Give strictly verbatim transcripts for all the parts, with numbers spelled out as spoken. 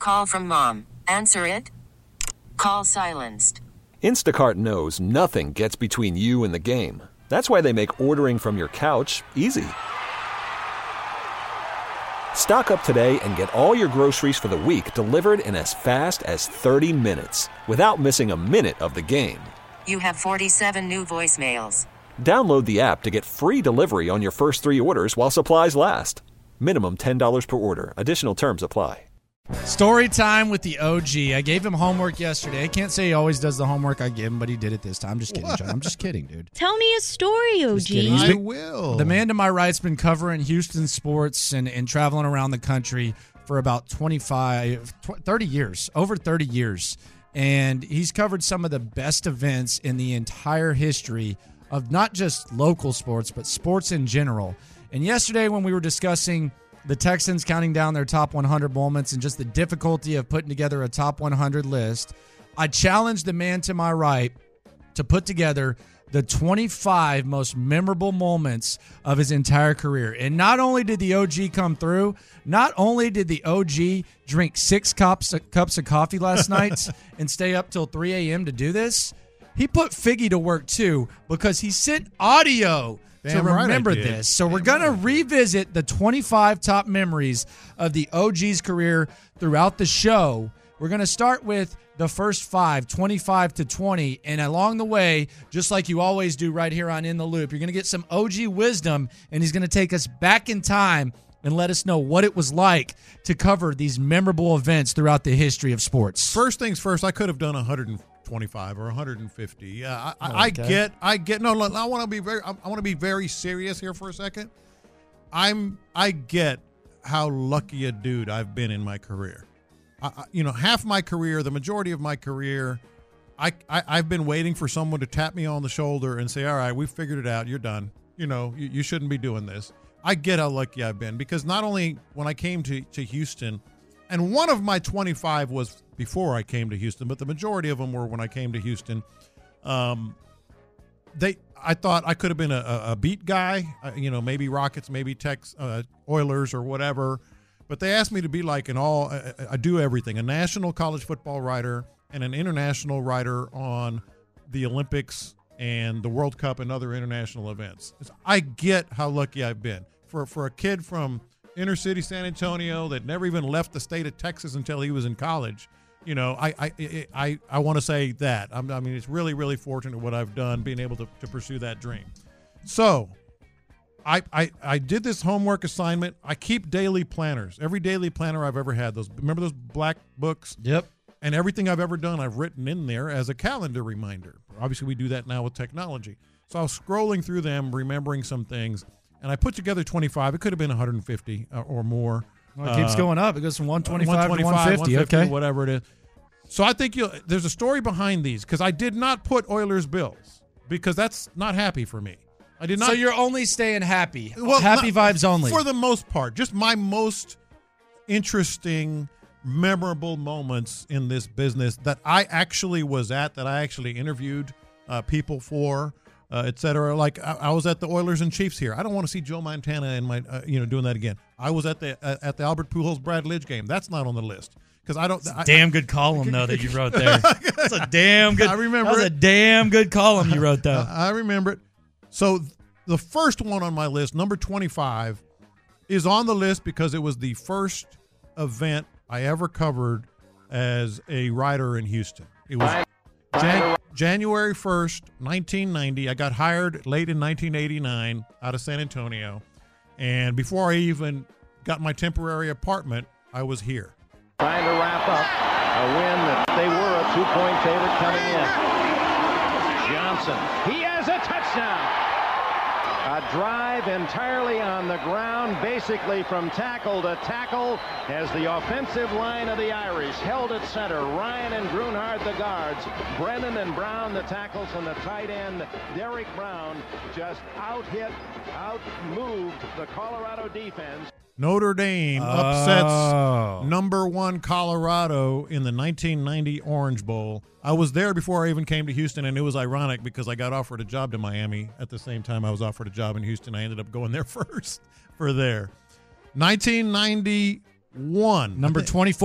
Call from mom. Answer it. Call silenced. Instacart knows nothing gets between you and the game. That's why they make ordering from your couch easy. Stock up today and get all your groceries for the week delivered in as fast as thirty minutes without missing a minute of the game. You have forty-seven new voicemails. Download the app to get free delivery on your first three orders while supplies last. Minimum ten dollars per order. Additional terms apply. Story time with the O G. I gave him homework yesterday. I can't say he always does the homework I give him, but he did it this time. I'm just kidding, John. I'm just kidding, dude. Tell me a story, O G. I been, will. The man to my right's been covering Houston sports and, and traveling around the country for about twenty-five, thirty years, over thirty years. And he's covered some of the best events in the entire history of not just local sports, but sports in general. And yesterday when we were discussing the Texans counting down their top one hundred moments and just the difficulty of putting together a top one hundred list, I challenged the man to my right to put together the twenty-five most memorable moments of his entire career. And not only did the O G come through, not only did the O G drink six cups, cups of coffee last night and stay up till three a.m. to do this, he put Figgy to work too because he sent audio Damn to remember right this. So Damn we're going right. to revisit the twenty-five top memories of the O G's career throughout the show. We're going to start with the first five, twenty-five to twenty, and along the way, just like you always do right here on In the Loop, you're going to get some O G wisdom, and he's going to take us back in time and let us know what it was like to cover these memorable events throughout the history of sports. First things first, I could have done one hundred twenty-five or one hundred fifty. Yeah, I, I, Okay. I get, I get. No, look, I want to be very, I want to be very serious here for a second. I'm, I get how lucky a dude I've been in my career. I, I, you know, half my career, the majority of my career, I, I, I've been waiting for someone to tap me on the shoulder and say, "All right, we figured it out. You're done. You know, you, you shouldn't be doing this." I get how lucky I've been because not only when I came to, to Houston, and one of my twenty-five was before I came to Houston, but the majority of them were when I came to Houston. Um, they, I thought I could have been a, a beat guy, uh, you know, maybe Rockets, maybe Tex, uh, Oilers or whatever. But they asked me to be like an all, uh, I do everything, a national college football writer and an international writer on the Olympics and the World Cup and other international events. I get how lucky I've been. For for a kid from inner city San Antonio that never even left the state of Texas until he was in college, you know, I I I, I want to say that. I'm, I mean, it's really, really fortunate what I've done, being able to, to pursue that dream. So I, I I did this homework assignment. I keep daily planners. Every daily planner I've ever had. Those remember those black books? Yep. And everything I've ever done, I've written in there as a calendar reminder. Obviously, we do that now with technology. So I was scrolling through them, remembering some things, and I put together twenty-five. It could have been one hundred fifty uh, or more. Well, it keeps Uh, going up. It goes from one twenty-five, one to one fifty. Okay. whatever it is. So I think you'll, there's a story behind these because I did not put Oilers Bills because that's not happy for me. I did not. So you're only staying happy. Well, happy not- vibes only. For the most part. Just my most interesting, memorable moments in this business that I actually was at, that I actually interviewed uh, people for, uh, et cetera. Like I, I was at the Oilers and Chiefs here. I don't want to see Joe Montana and my, uh, you know, doing that again. I was at the uh, at the Albert Pujols Brad Lidge game. That's not on the list because I don't. It's a I, damn good column though that you wrote there. That's a damn good. I remember That was it. a damn good column you wrote though. I remember it. So the first one on my list, number twenty-five, is on the list because it was the first event I ever covered as a writer in Houston. It was Jan- January first, nineteen ninety. I got hired late in nineteen eighty-nine out of San Antonio. And before I even got my temporary apartment, I was here. Trying to wrap up a win that they were a two-point favorite coming in. Johnson, he has a touchdown. A drive entirely on the ground, basically from tackle to tackle, as the offensive line of the Irish held at center. Ryan and Grunhard, the guards. Brennan and Brown, the tackles, and the tight end, Derek Brown, just out-hit, out-moved the Colorado defense. Notre Dame upsets Oh. number one Colorado in the nineteen ninety Orange Bowl. I was there before I even came to Houston, and it was ironic because I got offered a job to Miami at the same time I was offered a job in Houston. I ended up going there first for there. nineteen ninety-one. Number twenty-four.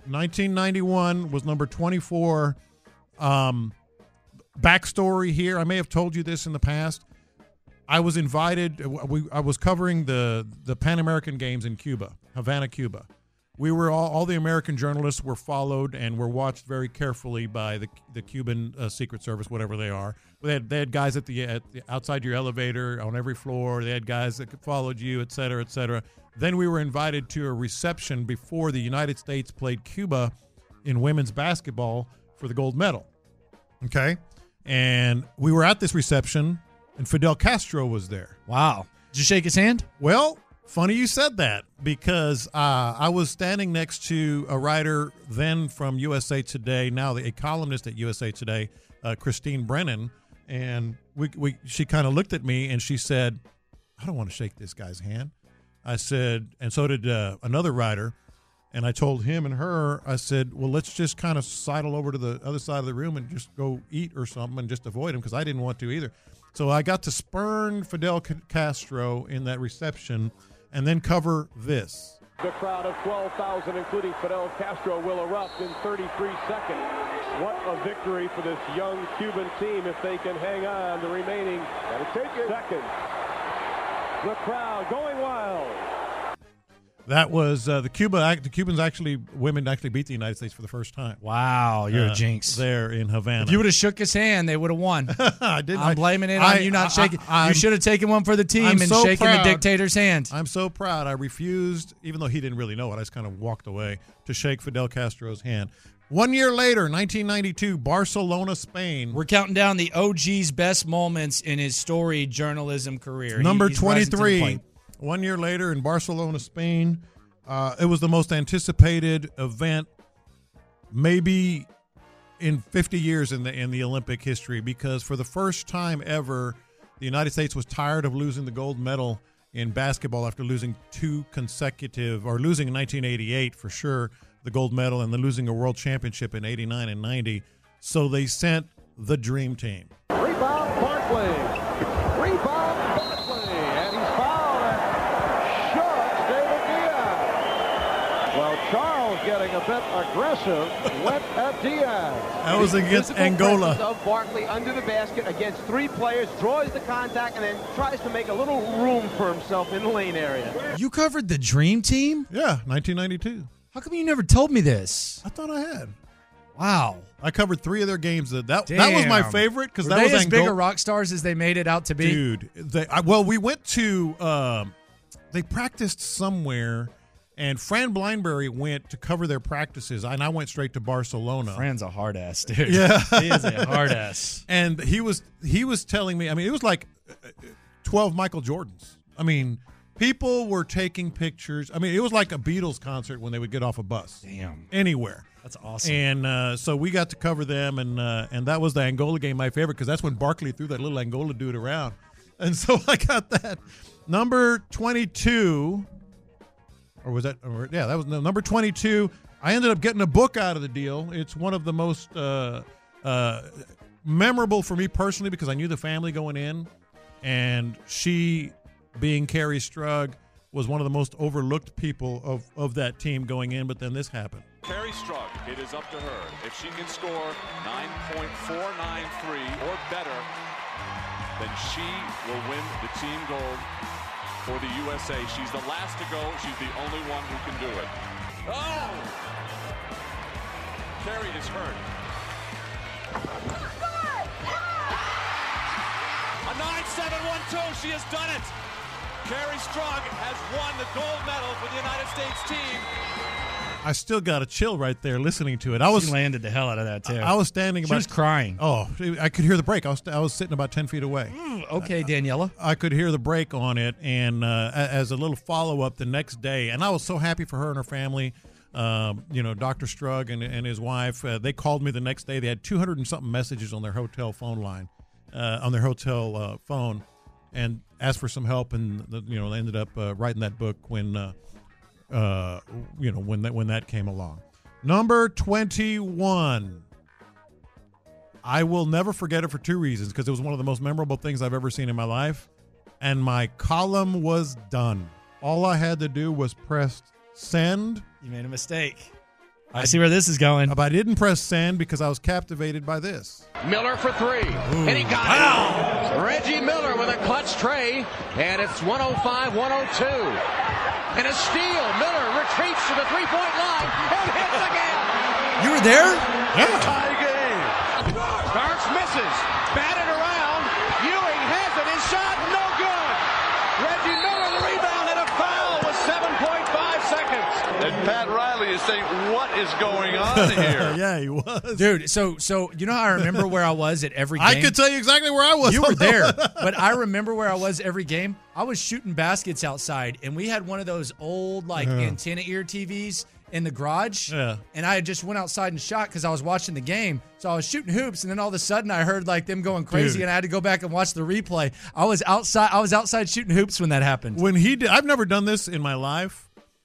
nineteen ninety-one was number twenty-four. Um, backstory here, I may have told you this in the past. I was invited. We, I was covering the, the Pan American Games in Cuba, Havana, Cuba. We were all, all the American journalists were followed and were watched very carefully by the the Cuban uh, Secret Service, whatever they are. They had, they had guys at the, at the outside your elevator on every floor. They had guys that followed you, et cetera, et cetera. Then we were invited to a reception before the United States played Cuba in women's basketball for the gold medal. Okay, and we were at this reception, and Fidel Castro was there. Wow. Did you shake his hand? Well, funny you said that, because uh, I was standing next to a writer then from U S A Today, now a columnist at U S A Today, uh, Christine Brennan, and we, we she kind of looked at me and she said, I don't want to shake this guy's hand. I said, and so did uh, another writer, and I told him and her, I said, well, let's just kind of sidle over to the other side of the room and just go eat or something and just avoid him, because I didn't want to either. So I got to spurn Fidel Castro in that reception and then cover this. The crowd of twelve thousand, including Fidel Castro, will erupt in thirty-three seconds. What a victory for this young Cuban team if they can hang on the remaining seconds. The crowd going wild. That was uh, the Cuba. The Cubans actually, women actually beat the United States for the first time. Wow, you're uh, a jinx. There in Havana. If you would have shook his hand, they would have won. I didn't. I'm blaming it I, on you not I, shaking. I, you should have taken one for the team I'm and so shaken proud. the dictator's hand. I'm so proud. I refused, even though he didn't really know it. I just kind of walked away to shake Fidel Castro's hand. One year later, nineteen ninety-two, Barcelona, Spain. We're counting down the O G's best moments in his storied journalism career. Number he, twenty-three. One year later in Barcelona, Spain. Uh, it was the most anticipated event maybe in fifty years in the in the Olympic history, because for the first time ever, the United States was tired of losing the gold medal in basketball after losing two consecutive, or losing in nineteen eighty-eight for sure, the gold medal, and then losing a world championship in eighty-nine and ninety. So they sent the Dream Team. Rebound Barkley. Rebound Barkley. And he's fouled and shoves David Diaz. Well, Charles, getting a bit aggressive, went at Diaz. That was against Physical Angola. presence of Barkley under the basket against three players, draws the contact, and then tries to make a little room for himself in the lane area. You covered the Dream Team? Yeah, nineteen ninety-two. How come you never told me this? I thought I had. Wow. I covered three of their games. That that, that was my Damn. favorite, because Were that they was as Angola. big a rock stars as they made it out to be? Dude, they, I, well, we went to, um, they practiced somewhere, and Fran Blindberry went to cover their practices, and I went straight to Barcelona. Fran's a hard ass, dude. Yeah. He is a hard ass. And he was he was telling me, I mean, it was like twelve Michael Jordans. I mean, people were taking pictures. I mean, it was like a Beatles concert when they would get off a bus. Damn. Anywhere. That's awesome. And uh, so we got to cover them, and uh, and that was the Angola game, my favorite, because that's when Barkley threw that little Angola dude around. And so I got that. Number twenty-two, or was that, or, yeah, that was no, number twenty-two. I ended up getting a book out of the deal. It's one of the most uh, uh, memorable for me personally, because I knew the family going in, and she, being Carrie Strug, was one of the most overlooked people of, of that team going in, but then this happened. Carrie Strug, it is up to her. If she can score nine point four nine three or better, then she will win the team gold for the U S A. She's the last to go. She's the only one who can do it. Oh! Carrie is hurt. A nine seven one two. She has done it. Carrie Strug has won the gold medal for the United States team. I still got a chill right there listening to it. I was she landed the hell out of that, too. I, I was standing She about. was crying. Oh, I could hear the break. I was I was sitting about ten feet away. Mm, okay, Daniela. I could hear the break on it, and uh, as a little follow up the next day, and I was so happy for her and her family. Um, you know, Doctor Strug and, and his wife. Uh, they called me the next day. They had two hundred and something messages on their hotel phone line, uh, on their hotel uh, phone, and asked for some help. And the, you know, they ended up uh, writing that book when, uh, uh, you know, when that when that came along. Number twenty-one. I will never forget it for two reasons, because it was one of the most memorable things I've ever seen in my life, and my column was done. All I had to do was press send. You made a mistake. I see where this is going. But I didn't press send because I was captivated by this. Miller for three, Ooh. and he got wow. it. Reggie Miller with a clutch tray, and it's one oh five one oh two. And a steal. Miller retreats to the three-point line and hits again. You were there? Yeah. Tie game. Starks misses. Batted around. Ewing has it. His shot, no good. Reggie Miller the rebound and a foul with seven point five seconds. And Pat Riley is saying, what is going on here? Yeah, he was. Dude, so so you know how I remember where I was at every game? I could tell you exactly where I was. You were there. But I remember where I was every game. I was shooting baskets outside, and we had one of those old, like, uh-huh. antenna ear T Vs in the garage. Yeah. And I just went outside and shot because I was watching the game. So I was shooting hoops, and then all of a sudden I heard, like, them going crazy, Dude. and I had to go back and watch the replay. I was outside I was outside shooting hoops when that happened. When he did, I've never done this in my life.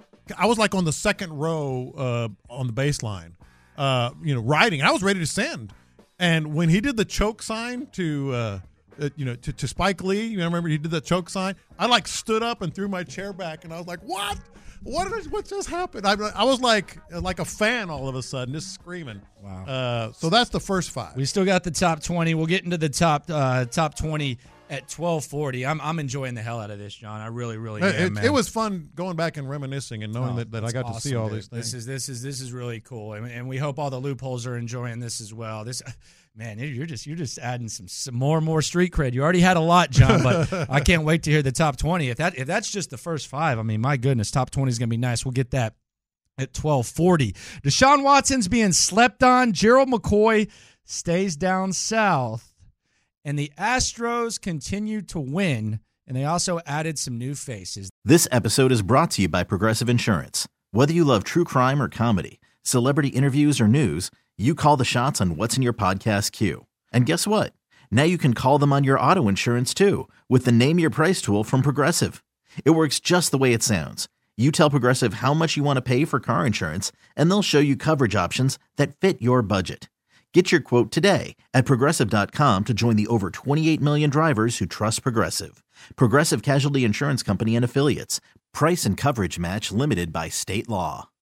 I was like on the second row uh, on the baseline, uh, you know, riding. I was ready to send. And when he did the choke sign to, uh, uh, you know, to, to Spike Lee, you know, remember he did the choke sign? I like stood up and threw my chair back, and I was like, what? What did I, what just happened? I, I was like like a fan all of a sudden, just screaming. Wow. Uh, so that's the first five. We still got the top twenty. We'll get into the top uh, top twenty at twelve forty. I'm I'm enjoying the hell out of this, John. I really, really it, am, it, man. it was fun going back and reminiscing and knowing oh, that, that I got awesome, to see all dude. these things. This is this is this is really cool, and, and we hope all the loopholes are enjoying this as well. This, man, you're just you're just adding some, some more and more street cred. You already had a lot, John, but I can't wait to hear the top twenty. If that if that's just the first five, I mean, my goodness, top twenty is gonna be nice. We'll get that at twelve forty. Deshaun Watson's being slept on. Gerald McCoy stays down south. And the Astros continue to win, and they also added some new faces. This episode is brought to you by Progressive Insurance. Whether you love true crime or comedy, celebrity interviews or news, you call the shots on what's in your podcast queue. And guess what? Now you can call them on your auto insurance too with the Name Your Price tool from Progressive. It works just the way it sounds. You tell Progressive how much you want to pay for car insurance, and they'll show you coverage options that fit your budget. Get your quote today at Progressive dot com to join the over twenty-eight million drivers who trust Progressive. Progressive Casualty Insurance Company and Affiliates. Price and coverage match limited by state law.